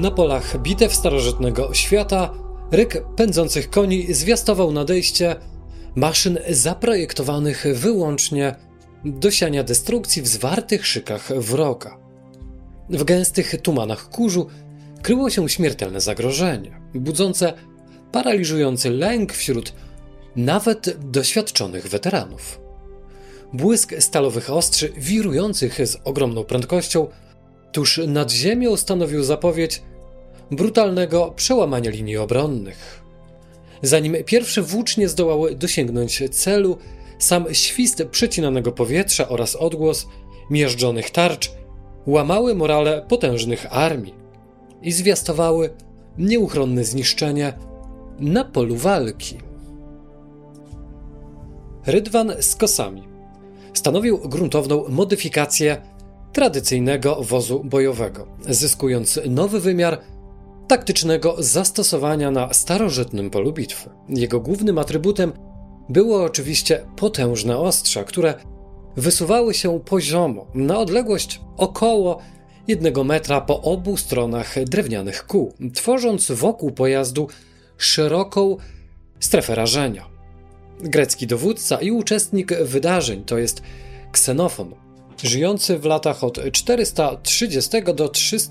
Na polach bitew starożytnego świata ryk pędzących koni zwiastował nadejście maszyn zaprojektowanych wyłącznie do siania destrukcji w zwartych szykach wroga. W gęstych tumanach kurzu kryło się śmiertelne zagrożenie, budzące paraliżujący lęk wśród nawet doświadczonych weteranów. Błysk stalowych ostrzy wirujących z ogromną prędkością tuż nad ziemią stanowił zapowiedź brutalnego przełamania linii obronnych. Zanim pierwsze włócznie zdołały dosięgnąć celu, sam świst przecinanego powietrza oraz odgłos miażdżonych tarcz łamały morale potężnych armii i zwiastowały nieuchronne zniszczenie na polu walki. Rydwan z kosami stanowił gruntowną modyfikację tradycyjnego wozu bojowego, zyskując nowy wymiar taktycznego zastosowania na starożytnym polu bitwy. Jego głównym atrybutem było oczywiście potężne ostrza, które wysuwały się poziomo na odległość około 1 metra po obu stronach drewnianych kół, tworząc wokół pojazdu szeroką strefę rażenia. Grecki dowódca i uczestnik wydarzeń, to jest Ksenofon, żyjący w latach od 430 do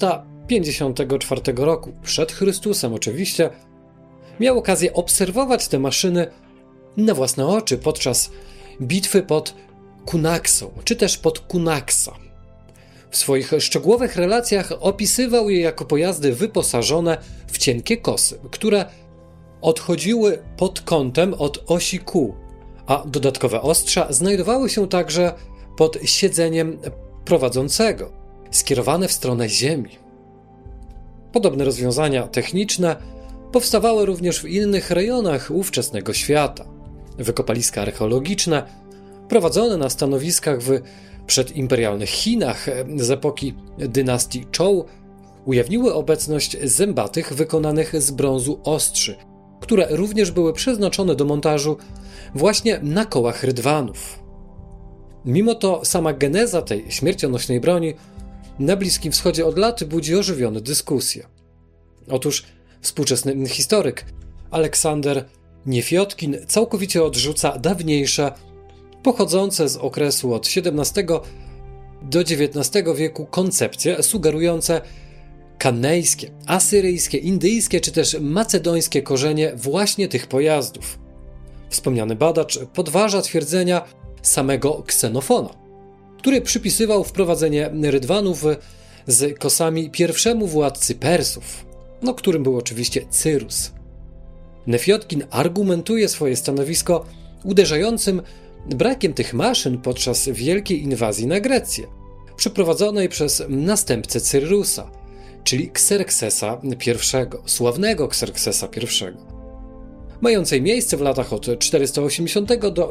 354 roku przed Chrystusem oczywiście, miał okazję obserwować te maszyny na własne oczy podczas bitwy pod Kunaksą, czy też pod Kunaksa. W swoich szczegółowych relacjach opisywał je jako pojazdy wyposażone w cienkie kosy, które odchodziły pod kątem od osi kół, a dodatkowe ostrza znajdowały się także pod siedzeniem prowadzącego, skierowane w stronę ziemi. Podobne rozwiązania techniczne powstawały również w innych rejonach ówczesnego świata. Wykopaliska archeologiczne prowadzone na stanowiskach w przedimperialnych Chinach z epoki dynastii Zhou ujawniły obecność zębatych wykonanych z brązu ostrzy, które również były przeznaczone do montażu właśnie na kołach rydwanów. Mimo to sama geneza tej śmiercionośnej broni na Bliskim Wschodzie od lat budzi ożywione dyskusje. Otóż współczesny historyk Aleksander Niefiotkin całkowicie odrzuca dawniejsze, pochodzące z okresu od XVII do XIX wieku koncepcje sugerujące kanejskie, asyryjskie, indyjskie czy też macedońskie korzenie właśnie tych pojazdów. Wspomniany badacz podważa twierdzenia samego Ksenofona, który przypisywał wprowadzenie rydwanów z kosami pierwszemu władcy Persów, którym był oczywiście Cyrus. Nefiotkin argumentuje swoje stanowisko uderzającym brakiem tych maszyn podczas wielkiej inwazji na Grecję, przeprowadzonej przez następcę Cyrusa, czyli Kserksesa I, sławnego Kserksesa I, mającej miejsce w latach od 480 do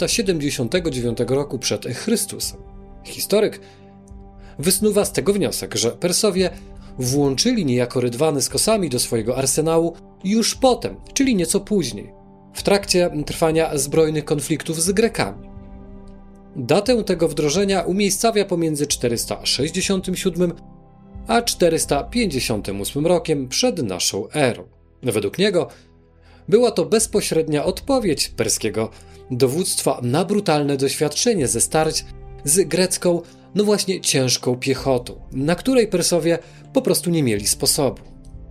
479 roku przed Chrystusem. Historyk wysnuwa z tego wniosek, że Persowie włączyli niejako rydwany z kosami do swojego arsenału już potem, czyli nieco później, w trakcie trwania zbrojnych konfliktów z Grekami. Datę tego wdrożenia umiejscawia pomiędzy 467 a 458 rokiem przed naszą erą. Według niego była to bezpośrednia odpowiedź perskiego dowództwa na brutalne doświadczenie ze starć z grecką, właśnie ciężką piechotą, na której Persowie po prostu nie mieli sposobu.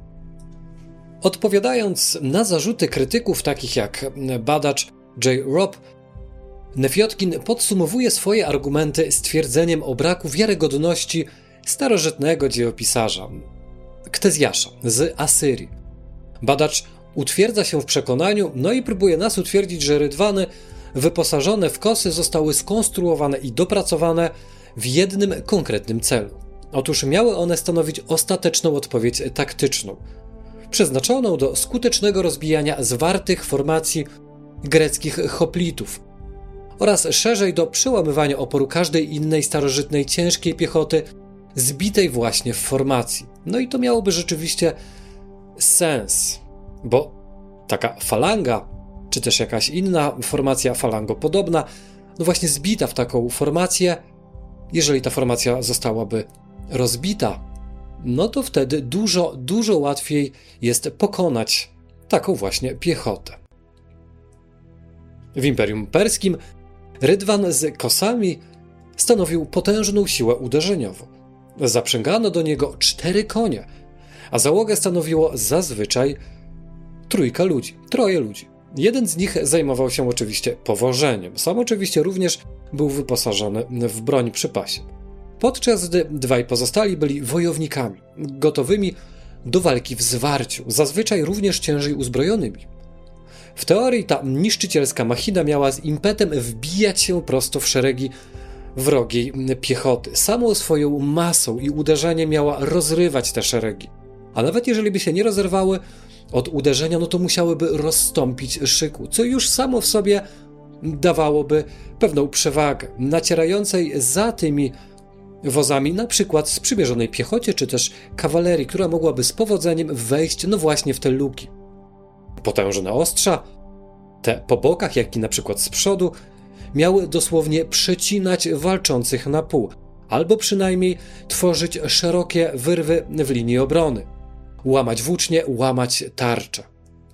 Odpowiadając na zarzuty krytyków takich jak badacz J. Robb, Nefiotkin podsumowuje swoje argumenty stwierdzeniem o braku wiarygodności starożytnego dziejopisarza Ktezjasza z Asyrii. Badacz utwierdza się w przekonaniu, i próbuje nas utwierdzić, że rydwany wyposażone w kosy zostały skonstruowane i dopracowane w jednym konkretnym celu. Otóż miały one stanowić ostateczną odpowiedź taktyczną, przeznaczoną do skutecznego rozbijania zwartych formacji greckich hoplitów oraz szerzej do przełamywania oporu każdej innej starożytnej ciężkiej piechoty zbitej właśnie w formacji. I to miałoby rzeczywiście sens, bo taka falanga, czy też jakaś inna formacja falangopodobna, właśnie zbita w taką formację, jeżeli ta formacja zostałaby rozbita, no to wtedy dużo łatwiej jest pokonać taką właśnie piechotę. W Imperium Perskim rydwan z kosami stanowił potężną siłę uderzeniową. Zaprzęgano do niego 4 konie, a załogę stanowiło zazwyczaj troje ludzi. Jeden z nich zajmował się oczywiście powożeniem. Sam oczywiście również był wyposażony w broń przy pasie. Podczas gdy 2 pozostali byli wojownikami, gotowymi do walki w zwarciu, zazwyczaj również ciężej uzbrojonymi. W teorii ta niszczycielska machina miała z impetem wbijać się prosto w szeregi wrogiej piechoty. Samą swoją masą i uderzeniem miała rozrywać te szeregi. A nawet jeżeli by się nie rozerwały od uderzenia, no to musiałyby rozstąpić szyku, co już samo w sobie dawałoby pewną przewagę nacierającej za tymi wozami, na przykład sprzymierzonej piechocie, czy też kawalerii, która mogłaby z powodzeniem wejść no właśnie w te luki. Potężne ostrza, te po bokach, jak i na przykład z przodu, miały dosłownie przecinać walczących na pół, albo przynajmniej tworzyć szerokie wyrwy w linii obrony. Łamać włócznie, łamać tarcze.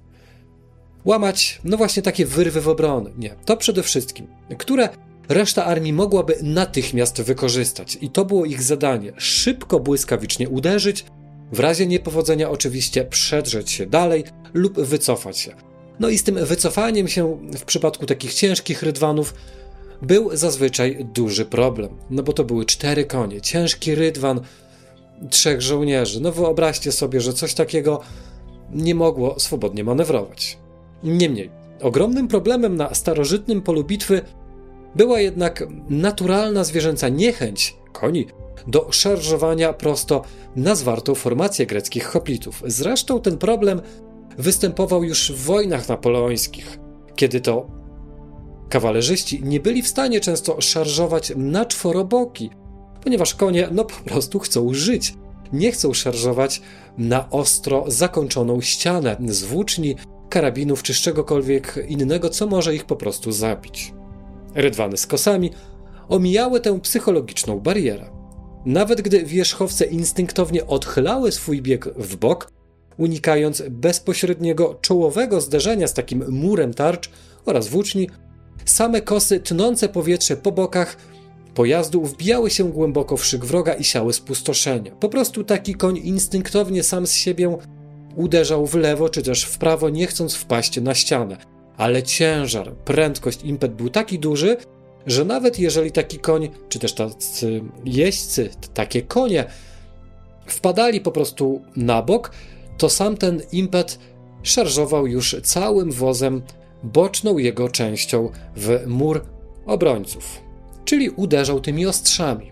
Łamać, no właśnie takie wyrwy w obrony. Nie, to przede wszystkim, które reszta armii mogłaby natychmiast wykorzystać. I to było ich zadanie. Szybko, błyskawicznie uderzyć, w razie niepowodzenia oczywiście przedrzeć się dalej lub wycofać się. No i z tym wycofaniem się w przypadku takich ciężkich rydwanów był zazwyczaj duży problem. No bo to były 4 konie, ciężki rydwan, 3 żołnierzy. No wyobraźcie sobie, że coś takiego nie mogło swobodnie manewrować. Niemniej, ogromnym problemem na starożytnym polu bitwy była jednak naturalna zwierzęca niechęć koni do szarżowania prosto na zwartą formację greckich hoplitów. Zresztą ten problem występował już w wojnach napoleońskich, kiedy to kawalerzyści nie byli w stanie często szarżować na czworoboki, ponieważ konie no po prostu chcą żyć. Nie chcą szarżować na ostro zakończoną ścianę z włóczni, karabinów czy z czegokolwiek innego, co może ich po prostu zabić. Rydwany z kosami omijały tę psychologiczną barierę. Nawet gdy wierzchowce instynktownie odchylały swój bieg w bok, unikając bezpośredniego czołowego zderzenia z takim murem tarcz oraz włóczni, same kosy tnące powietrze po bokach pojazdu wbijały się głęboko w szyk wroga i siały spustoszenia. Po prostu taki koń instynktownie sam z siebie uderzał w lewo czy też w prawo, nie chcąc wpaść na ścianę. Ale ciężar, prędkość, impet był taki duży, że nawet jeżeli taki koń, czy też tacy jeźdźcy, takie konie wpadali po prostu na bok, to sam ten impet szarżował już całym wozem, boczną jego częścią w mur obrońców, czyli uderzał tymi ostrzami.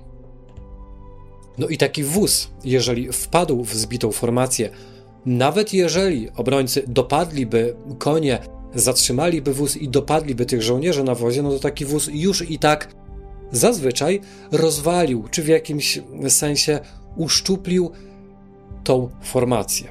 No i taki wóz, jeżeli wpadł w zbitą formację, nawet jeżeli obrońcy dopadliby konie, zatrzymaliby wóz i dopadliby tych żołnierzy na wozie, no to taki wóz już i tak zazwyczaj rozwalił, czy w jakimś sensie uszczuplił tą formację.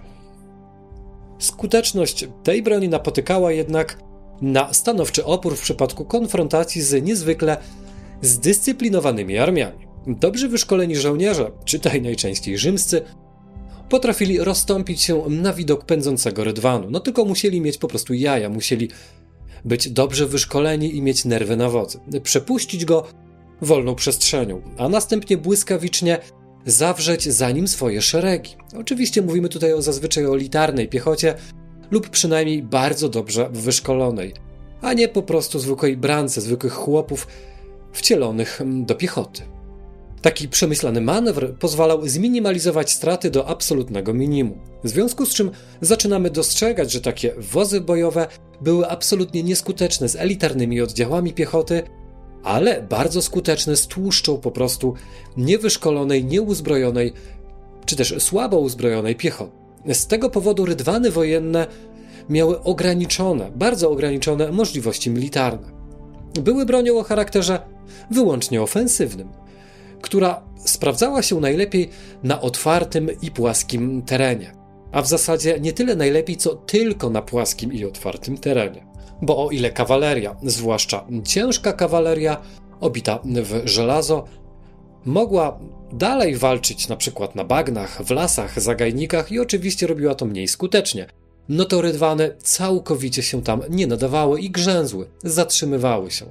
Skuteczność tej broni napotykała jednak na stanowczy opór w przypadku konfrontacji z niezwykle zdyscyplinowanymi armiami. Dobrze wyszkoleni żołnierze, czytaj najczęściej rzymscy, potrafili rozstąpić się na widok pędzącego rydwanu. No tylko musieli mieć po prostu jaja, musieli być dobrze wyszkoleni i mieć nerwy na wodzy. Przepuścić go wolną przestrzenią, a następnie błyskawicznie zawrzeć za nim swoje szeregi. Oczywiście mówimy tutaj zazwyczaj o elitarnej piechocie lub przynajmniej bardzo dobrze wyszkolonej, a nie po prostu zwykłej brance, zwykłych chłopów wcielonych do piechoty. Taki przemyślany manewr pozwalał zminimalizować straty do absolutnego minimum. W związku z czym zaczynamy dostrzegać, że takie wozy bojowe były absolutnie nieskuteczne z elitarnymi oddziałami piechoty, ale bardzo skuteczne z tłuszczą po prostu niewyszkolonej, nieuzbrojonej, czy też słabo uzbrojonej piechoty. Z tego powodu rydwany wojenne miały bardzo ograniczone możliwości militarne. Były bronią o charakterze wyłącznie ofensywnym, która sprawdzała się najlepiej na otwartym i płaskim terenie. A w zasadzie nie tyle najlepiej, co tylko na płaskim i otwartym terenie. Bo o ile kawaleria, zwłaszcza ciężka kawaleria, obita w żelazo, mogła dalej walczyć na przykład na bagnach, w lasach, zagajnikach i oczywiście robiła to mniej skutecznie, no to rydwany całkowicie się tam nie nadawały i grzęzły, zatrzymywały się.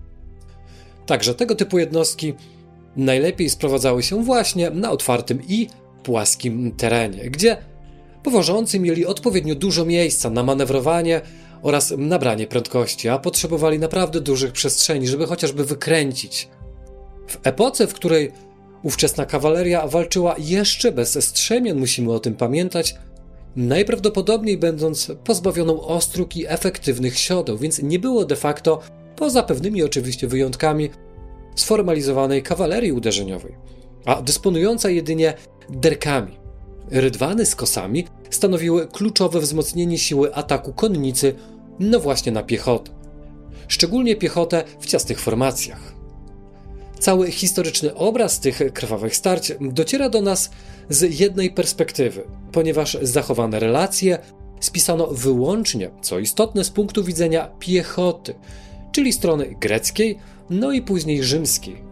Także tego typu jednostki najlepiej sprowadzały się właśnie na otwartym i płaskim terenie, gdzie powożący mieli odpowiednio dużo miejsca na manewrowanie oraz nabranie prędkości, a potrzebowali naprawdę dużych przestrzeni, żeby chociażby wykręcić. W epoce, w której ówczesna kawaleria walczyła jeszcze bez strzemion, musimy o tym pamiętać, najprawdopodobniej będąc pozbawioną ostróg i efektywnych siodeł, więc nie było de facto, poza pewnymi oczywiście wyjątkami, sformalizowanej kawalerii uderzeniowej, a dysponująca jedynie derkami. Rydwany z kosami stanowiły kluczowe wzmocnienie siły ataku konnicy, no właśnie na piechotę. Szczególnie piechotę w ciasnych formacjach. Cały historyczny obraz tych krwawych starć dociera do nas z jednej perspektywy, ponieważ zachowane relacje spisano wyłącznie, co istotne z punktu widzenia piechoty, czyli strony greckiej, no i później rzymskiej.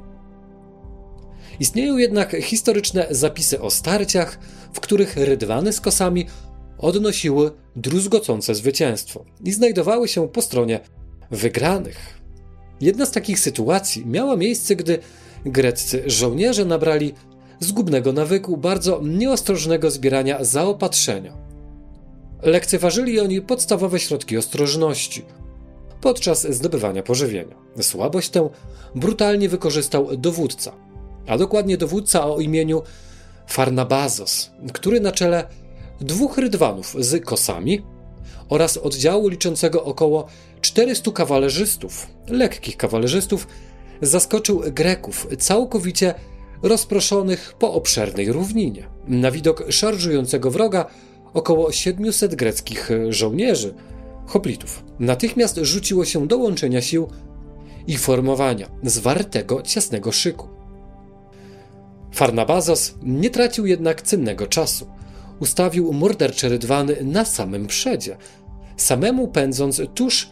Istnieją jednak historyczne zapisy o starciach, w których rydwany z kosami odnosiły druzgocące zwycięstwo i znajdowały się po stronie wygranych. Jedna z takich sytuacji miała miejsce, gdy greccy żołnierze nabrali zgubnego nawyku bardzo nieostrożnego zbierania zaopatrzenia. Lekceważyli oni podstawowe środki ostrożności podczas zdobywania pożywienia. Słabość tę brutalnie wykorzystał dowódca, a dokładnie dowódca o imieniu Farnabazos, który na czele 2 rydwanów z kosami oraz oddziału liczącego około 400 kawalerzystów, lekkich kawalerzystów, zaskoczył Greków całkowicie rozproszonych po obszernej równinie. Na widok szarżującego wroga około 700 greckich żołnierzy, hoplitów, natychmiast rzuciło się do łączenia sił i formowania zwartego, ciasnego szyku. Farnabazos nie tracił jednak cennego czasu. Ustawił mordercze rydwany na samym przedzie, samemu pędząc tuż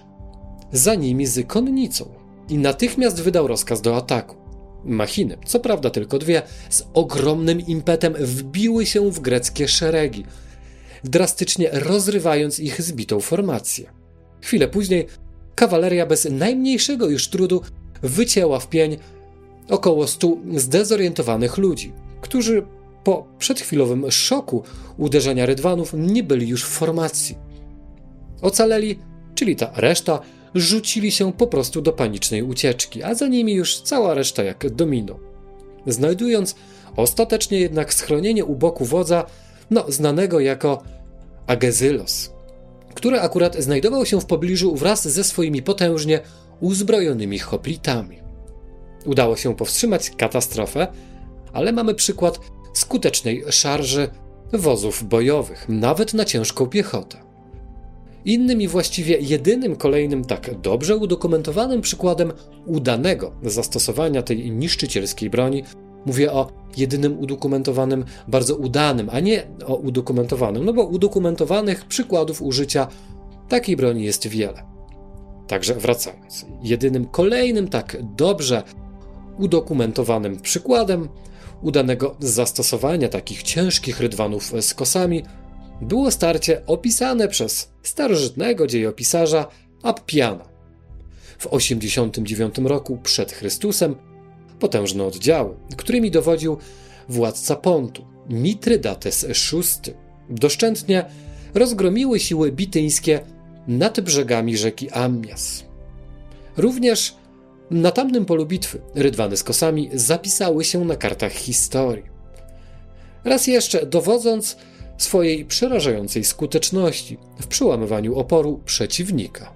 za nimi z konnicą i natychmiast wydał rozkaz do ataku. Machiny, co prawda tylko 2, z ogromnym impetem wbiły się w greckie szeregi, drastycznie rozrywając ich zbitą formację. Chwilę później kawaleria bez najmniejszego już trudu wycięła w pień około 100 zdezorientowanych ludzi, którzy po przedchwilowym szoku uderzenia rydwanów nie byli już w formacji. Ocaleli, czyli ta reszta, rzucili się po prostu do panicznej ucieczki, a za nimi już cała reszta jak domino. Znajdując ostatecznie jednak schronienie u boku wodza, znanego jako Agezylos, który akurat znajdował się w pobliżu wraz ze swoimi potężnie uzbrojonymi hoplitami. Udało się powstrzymać katastrofę, ale mamy przykład skutecznej szarży wozów bojowych, nawet na ciężką piechotę. Innym i właściwie jedynym kolejnym tak dobrze udokumentowanym przykładem udanego zastosowania tej niszczycielskiej broni, mówię o jedynym udokumentowanym, bardzo udanym, a nie o udokumentowanym, bo udokumentowanych przykładów użycia takiej broni jest wiele. Także wracając, jedynym kolejnym tak dobrze udokumentowanym przykładem udanego zastosowania takich ciężkich rydwanów z kosami było starcie opisane przez starożytnego dziejopisarza Appiana. W 89 roku przed Chrystusem potężne oddziały, którymi dowodził władca Pontu, Mitrydates VI, doszczętnie rozgromiły siły bityńskie nad brzegami rzeki Ammias. Również na tamtym polu bitwy rydwany z kosami zapisały się na kartach historii. Raz jeszcze dowodząc swojej przerażającej skuteczności w przełamywaniu oporu przeciwnika.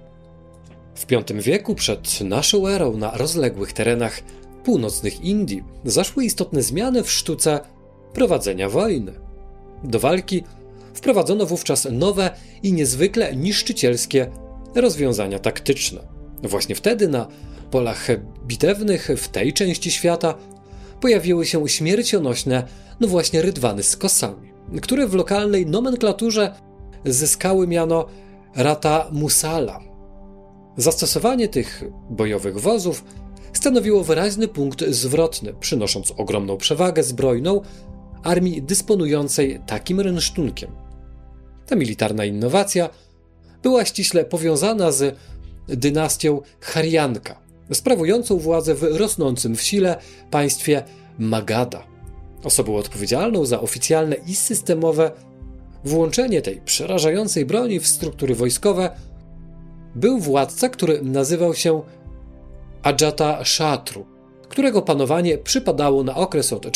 W V wieku przed naszą erą na rozległych terenach północnych Indii zaszły istotne zmiany w sztuce prowadzenia wojny. Do walki wprowadzono wówczas nowe i niezwykle niszczycielskie rozwiązania taktyczne. Właśnie wtedy na polach bitewnych w tej części świata pojawiły się śmiercionośne, właśnie rydwany z kosami, które w lokalnej nomenklaturze zyskały miano Rata Musala. Zastosowanie tych bojowych wozów stanowiło wyraźny punkt zwrotny, przynosząc ogromną przewagę zbrojną armii dysponującej takim rynsztunkiem. Ta militarna innowacja była ściśle powiązana z dynastią Harjanka, sprawującą władzę w rosnącym w sile państwie Magadha. Osobą odpowiedzialną za oficjalne i systemowe włączenie tej przerażającej broni w struktury wojskowe był władca, który nazywał się Ajatashatru, którego panowanie przypadało na okres od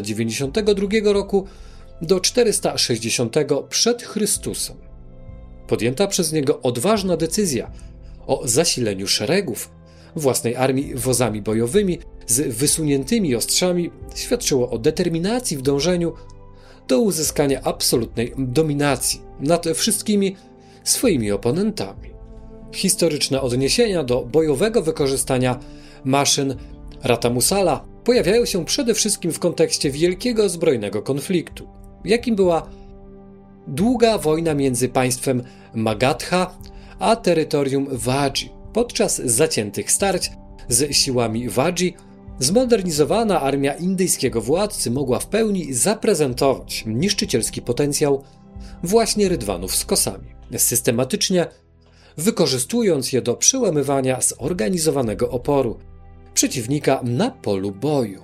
492 roku do 460 przed Chrystusem. Podjęta przez niego odważna decyzja o zasileniu szeregów własnej armii wozami bojowymi z wysuniętymi ostrzami świadczyło o determinacji w dążeniu do uzyskania absolutnej dominacji nad wszystkimi swoimi oponentami. Historyczne odniesienia do bojowego wykorzystania maszyn Ratamusala pojawiają się przede wszystkim w kontekście wielkiego zbrojnego konfliktu, jakim była długa wojna między państwem Magadha a terytorium Wadzi. Podczas zaciętych starć z siłami Wadzi zmodernizowana armia indyjskiego władcy mogła w pełni zaprezentować niszczycielski potencjał właśnie rydwanów z kosami, systematycznie wykorzystując je do przełamywania zorganizowanego oporu przeciwnika na polu boju.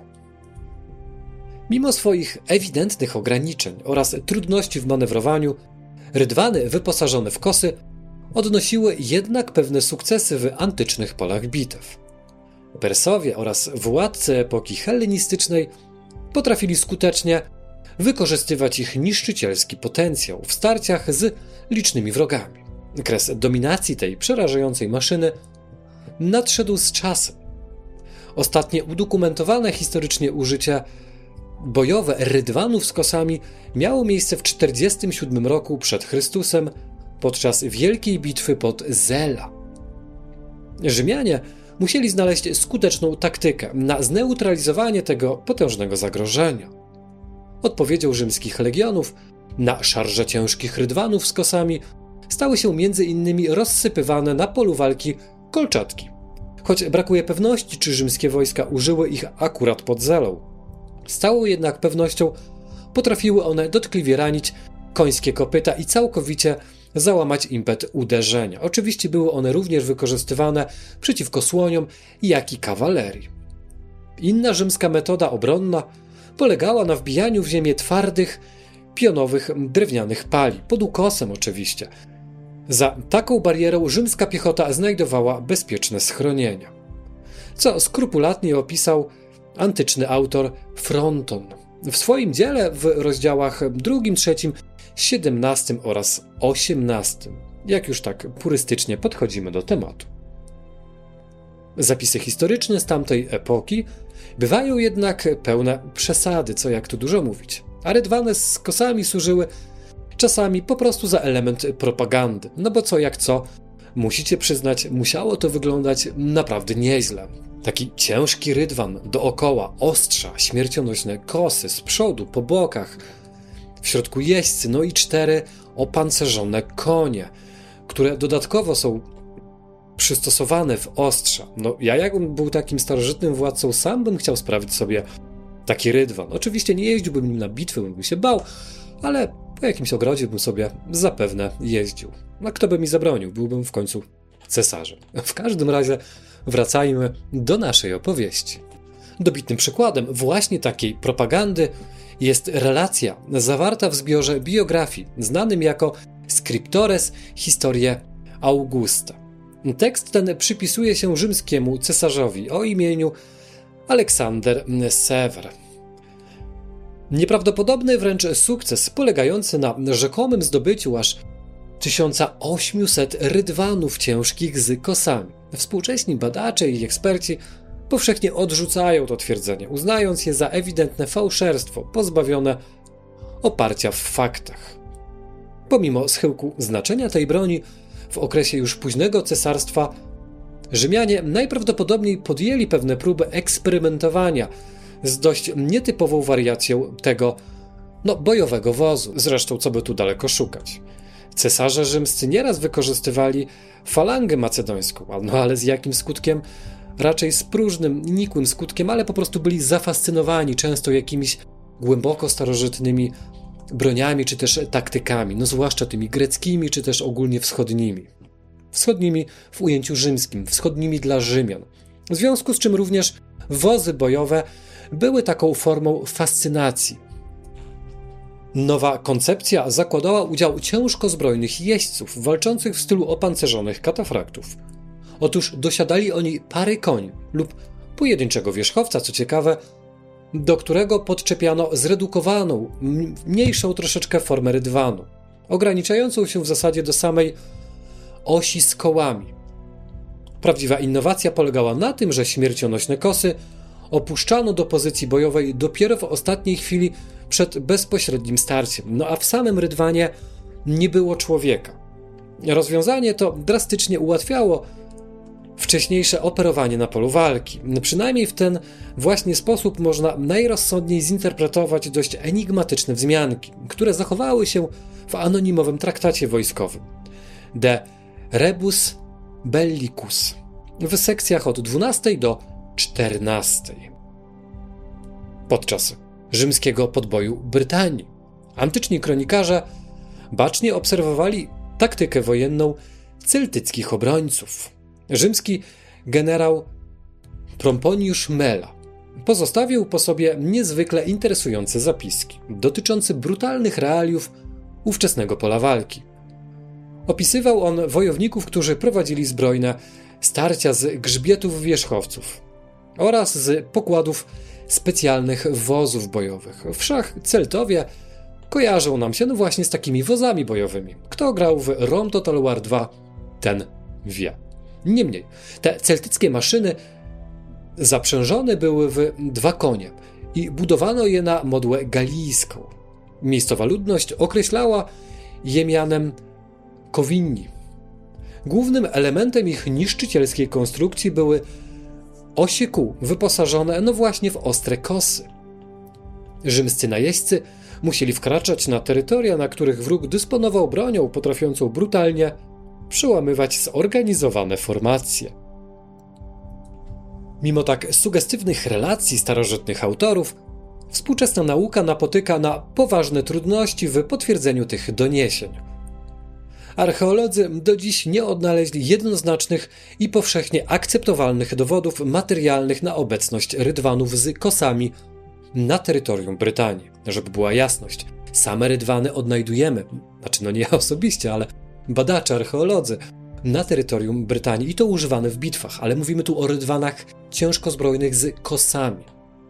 Mimo swoich ewidentnych ograniczeń oraz trudności w manewrowaniu, rydwany wyposażone w kosy odnosiły jednak pewne sukcesy w antycznych polach bitew. Persowie oraz władcy epoki hellenistycznej potrafili skutecznie wykorzystywać ich niszczycielski potencjał w starciach z licznymi wrogami. Kres dominacji tej przerażającej maszyny nadszedł z czasem. Ostatnie udokumentowane historycznie użycie bojowe rydwanów z kosami miało miejsce w 47 roku przed Chrystusem podczas wielkiej bitwy pod Zela. Rzymianie musieli znaleźć skuteczną taktykę na zneutralizowanie tego potężnego zagrożenia. Odpowiedzią rzymskich legionów na szarże ciężkich rydwanów z kosami stały się m.in. rozsypywane na polu walki kolczatki. Choć brakuje pewności, czy rzymskie wojska użyły ich akurat pod Zelą. Z całą jednak pewnością potrafiły one dotkliwie ranić końskie kopyta i całkowicie załamać impet uderzenia. Oczywiście były one również wykorzystywane przeciwko słoniom, jak i kawalerii. Inna rzymska metoda obronna polegała na wbijaniu w ziemię twardych, pionowych, drewnianych pali, pod ukosem oczywiście. Za taką barierą rzymska piechota znajdowała bezpieczne schronienia, co skrupulatnie opisał antyczny autor Fronton w swoim dziele w rozdziałach 2, 3, 17 oraz 18, jak już tak purystycznie podchodzimy do tematu. Zapisy historyczne z tamtej epoki bywają jednak pełne przesady, co jak tu dużo mówić, a rydwany z kosami służyły czasami po prostu za element propagandy, no bo co jak co, musicie przyznać, musiało to wyglądać naprawdę nieźle. Taki ciężki rydwan dookoła, ostrza, śmiercionośne kosy z przodu, po bokach, w środku jeźdźcy, no i 4 opancerzone konie, które dodatkowo są przystosowane w ostrza. No ja jakbym był takim starożytnym władcą, sam bym chciał sprawić sobie taki rydwan. Oczywiście nie jeździłbym nim na bitwy, bym się bał, ale po jakimś ogrodzie bym sobie zapewne jeździł. A kto by mi zabronił? Byłbym w końcu cesarzem. W każdym razie wracajmy do naszej opowieści. Dobitnym przykładem właśnie takiej propagandy jest relacja zawarta w zbiorze biografii znanym jako Scriptores Historiae Augusta. Tekst ten przypisuje się rzymskiemu cesarzowi o imieniu Aleksander Sewer. Nieprawdopodobny wręcz sukces polegający na rzekomym zdobyciu aż 1800 rydwanów ciężkich z kosami. Współcześni badacze i eksperci powszechnie odrzucają to twierdzenie, uznając je za ewidentne fałszerstwo, pozbawione oparcia w faktach. Pomimo schyłku znaczenia tej broni, w okresie już późnego cesarstwa Rzymianie najprawdopodobniej podjęli pewne próby eksperymentowania z dość nietypową wariacją tego bojowego wozu. Zresztą co by tu daleko szukać. Cesarze rzymscy nieraz wykorzystywali falangę macedońską, ale z jakim skutkiem? Raczej z próżnym, nikłym skutkiem, ale po prostu byli zafascynowani często jakimiś głęboko starożytnymi broniami czy też taktykami, zwłaszcza tymi greckimi czy też ogólnie wschodnimi. Wschodnimi w ujęciu rzymskim, wschodnimi dla Rzymian. W związku z czym również wozy bojowe były taką formą fascynacji. Nowa koncepcja zakładała udział ciężko zbrojnych jeźdźców walczących w stylu opancerzonych katafraktów. Otóż dosiadali oni pary koni lub pojedynczego wierzchowca, co ciekawe, do którego podczepiano zredukowaną, mniejszą troszeczkę formę rydwanu, ograniczającą się w zasadzie do samej osi z kołami. Prawdziwa innowacja polegała na tym, że śmiercionośne kosy opuszczano do pozycji bojowej dopiero w ostatniej chwili przed bezpośrednim starciem, a w samym rydwanie nie było człowieka. Rozwiązanie to drastycznie ułatwiało wcześniejsze operowanie na polu walki. Przynajmniej w ten właśnie sposób można najrozsądniej zinterpretować dość enigmatyczne wzmianki, które zachowały się w anonimowym traktacie wojskowym De Rebus Bellicus w sekcjach od 12 do 14. Podczas rzymskiego podboju Brytanii antyczni kronikarze bacznie obserwowali taktykę wojenną celtyckich obrońców. Rzymski generał Pomponiusz Mela pozostawił po sobie niezwykle interesujące zapiski dotyczące brutalnych realiów ówczesnego pola walki. Opisywał on wojowników, którzy prowadzili zbrojne starcia z grzbietów wierzchowców oraz z pokładów specjalnych wozów bojowych. Wszak Celtowie kojarzą nam się właśnie z takimi wozami bojowymi. Kto grał w Rome Total War 2, ten wie. Niemniej, te celtyckie maszyny zaprzężone były w 2 konie i budowano je na modłę galijską. Miejscowa ludność określała je mianem kowinni. Głównym elementem ich niszczycielskiej konstrukcji były osie kół wyposażone właśnie w ostre kosy. Rzymscy najeźdźcy musieli wkraczać na terytoria, na których wróg dysponował bronią potrafiącą brutalnie przełamywać zorganizowane formacje. Mimo tak sugestywnych relacji starożytnych autorów, współczesna nauka napotyka na poważne trudności w potwierdzeniu tych doniesień. Archeolodzy do dziś nie odnaleźli jednoznacznych i powszechnie akceptowalnych dowodów materialnych na obecność rydwanów z kosami na terytorium Brytanii. Żeby była jasność, same rydwany odnajdujemy, nie ja osobiście, ale badacze, archeolodzy, na terytorium Brytanii i to używane w bitwach, ale mówimy tu o rydwanach ciężko zbrojnych z kosami.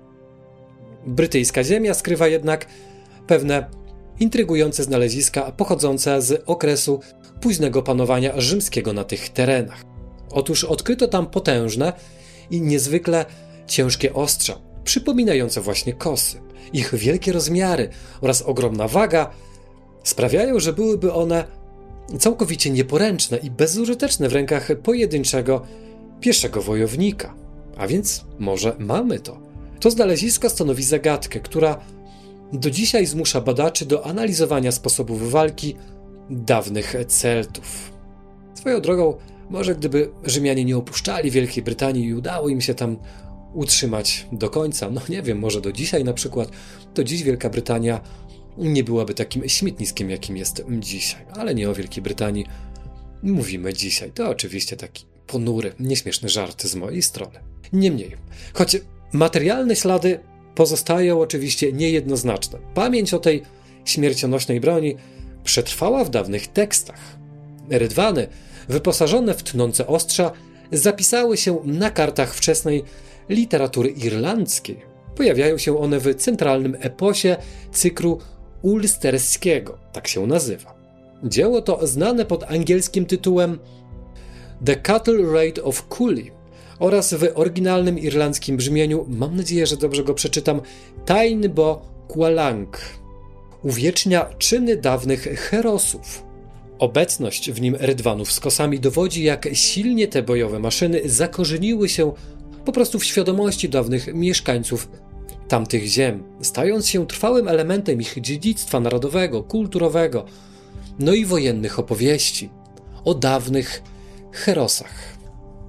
Brytyjska ziemia skrywa jednak pewne intrygujące znaleziska pochodzące z okresu późnego panowania rzymskiego na tych terenach. Otóż odkryto tam potężne i niezwykle ciężkie ostrza, przypominające właśnie kosy. Ich wielkie rozmiary oraz ogromna waga sprawiają, że byłyby one całkowicie nieporęczne i bezużyteczne w rękach pojedynczego pieszego wojownika. A więc może mamy to. To znalezisko stanowi zagadkę, która do dzisiaj zmusza badaczy do analizowania sposobów walki dawnych Celtów. Swoją drogą, może gdyby Rzymianie nie opuszczali Wielkiej Brytanii i udało im się tam utrzymać do końca, nie wiem, może do dzisiaj na przykład, to dziś Wielka Brytania nie byłaby takim śmietniskiem, jakim jest dzisiaj. Ale nie o Wielkiej Brytanii mówimy dzisiaj. To oczywiście taki ponury, nieśmieszny żart z mojej strony. Niemniej, choć materialne ślady pozostają oczywiście niejednoznaczne, pamięć o tej śmiercionośnej broni przetrwała w dawnych tekstach. Rydwany, wyposażone w tnące ostrza, zapisały się na kartach wczesnej literatury irlandzkiej. Pojawiają się one w centralnym eposie cyklu ulsterskiego, tak się nazywa. Dzieło to znane pod angielskim tytułem The Cattle Raid of Cooley oraz w oryginalnym irlandzkim brzmieniu, mam nadzieję, że dobrze go przeczytam, Tain Bo Cualanc. Uwiecznia czyny dawnych herosów. Obecność w nim rydwanów z kosami dowodzi, jak silnie te bojowe maszyny zakorzeniły się po prostu w świadomości dawnych mieszkańców tamtych ziem, stając się trwałym elementem ich dziedzictwa narodowego, kulturowego, no i wojennych opowieści o dawnych herosach.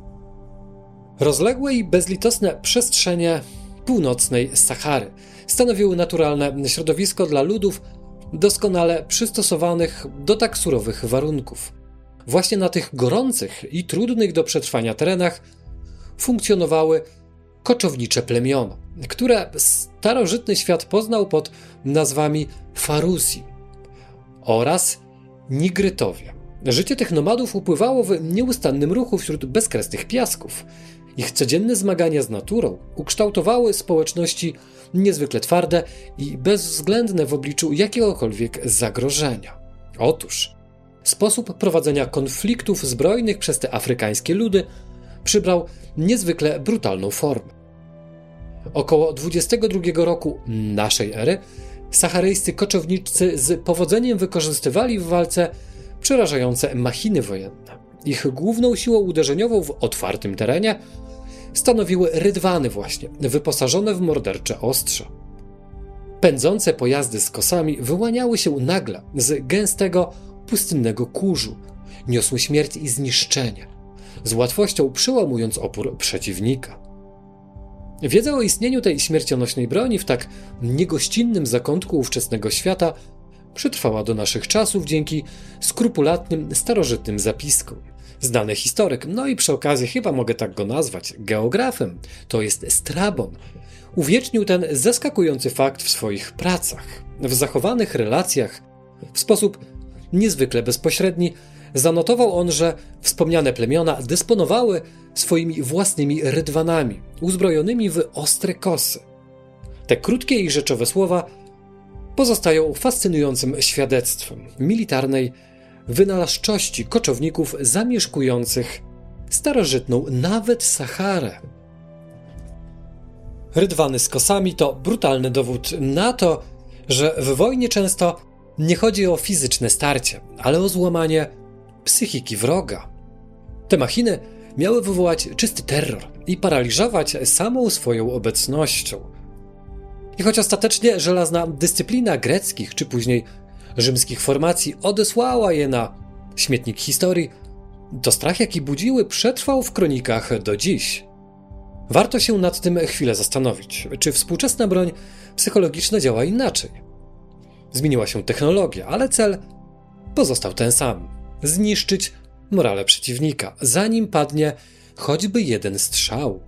Rozległe i bezlitosne przestrzenie północnej Sahary stanowiły naturalne środowisko dla ludów doskonale przystosowanych do tak surowych warunków. Właśnie na tych gorących i trudnych do przetrwania terenach funkcjonowały koczownicze plemiona, które starożytny świat poznał pod nazwami Farusi oraz Nigrytowie. Życie tych nomadów upływało w nieustannym ruchu wśród bezkresnych piasków. Ich codzienne zmagania z naturą ukształtowały społeczności niezwykle twarde i bezwzględne w obliczu jakiegokolwiek zagrożenia. Otóż sposób prowadzenia konfliktów zbrojnych przez te afrykańskie ludy przybrał niezwykle brutalną formę. Około 22 roku naszej ery saharyjscy koczownicy z powodzeniem wykorzystywali w walce przerażające machiny wojenne. Ich główną siłą uderzeniową w otwartym terenie stanowiły rydwany właśnie, wyposażone w mordercze ostrza. Pędzące pojazdy z kosami wyłaniały się nagle z gęstego, pustynnego kurzu. Niosły śmierć i zniszczenie, z łatwością przełamując opór przeciwnika. Wiedza o istnieniu tej śmiercionośnej broni w tak niegościnnym zakątku ówczesnego świata przetrwała do naszych czasów dzięki skrupulatnym, starożytnym zapiskom. Znany historyk, no i przy okazji chyba mogę tak go nazwać, geografem, to jest Strabon, uwiecznił ten zaskakujący fakt w swoich pracach. W zachowanych relacjach, w sposób niezwykle bezpośredni, zanotował on, że wspomniane plemiona dysponowały swoimi własnymi rydwanami, uzbrojonymi w ostre kosy. Te krótkie i rzeczowe słowa pozostają fascynującym świadectwem militarnej wynalazczości koczowników zamieszkujących starożytną nawet Saharę. Rydwany z kosami to brutalny dowód na to, że w wojnie często nie chodzi o fizyczne starcie, ale o złamanie psychiki wroga. Te machiny miały wywołać czysty terror i paraliżować samą swoją obecnością. I choć ostatecznie żelazna dyscyplina greckich czy później rzymskich formacji odesłała je na śmietnik historii, to strach, jaki budziły, przetrwał w kronikach do dziś. Warto się nad tym chwilę zastanowić, czy współczesna broń psychologiczna działa inaczej. Zmieniła się technologia, ale cel pozostał ten sam – zniszczyć morale przeciwnika, zanim padnie choćby jeden strzał.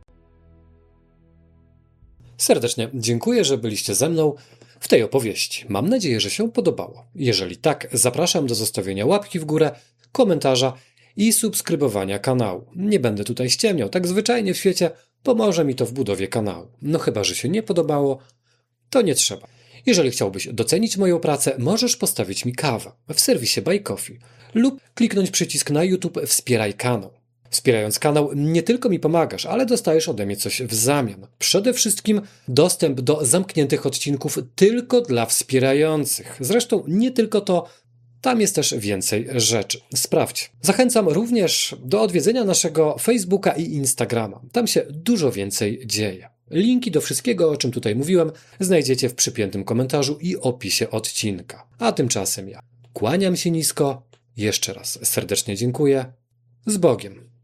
Serdecznie dziękuję, że byliście ze mną w tej opowieści. Mam nadzieję, że się podobało. Jeżeli tak, zapraszam do zostawienia łapki w górę, komentarza i subskrybowania kanału. Nie będę tutaj ściemniał, tak zwyczajnie w świecie pomoże mi to w budowie kanału. No chyba, że się nie podobało, to nie trzeba. Jeżeli chciałbyś docenić moją pracę, możesz postawić mi kawę w serwisie Buy Coffee lub kliknąć przycisk na YouTube Wspieraj kanał. Wspierając kanał nie tylko mi pomagasz, ale dostajesz ode mnie coś w zamian. Przede wszystkim dostęp do zamkniętych odcinków tylko dla wspierających. Zresztą nie tylko to, tam jest też więcej rzeczy. Sprawdź. Zachęcam również do odwiedzenia naszego Facebooka i Instagrama. Tam się dużo więcej dzieje. Linki do wszystkiego, o czym tutaj mówiłem, znajdziecie w przypiętym komentarzu i opisie odcinka. A tymczasem ja kłaniam się nisko, jeszcze raz serdecznie dziękuję. Z Bogiem.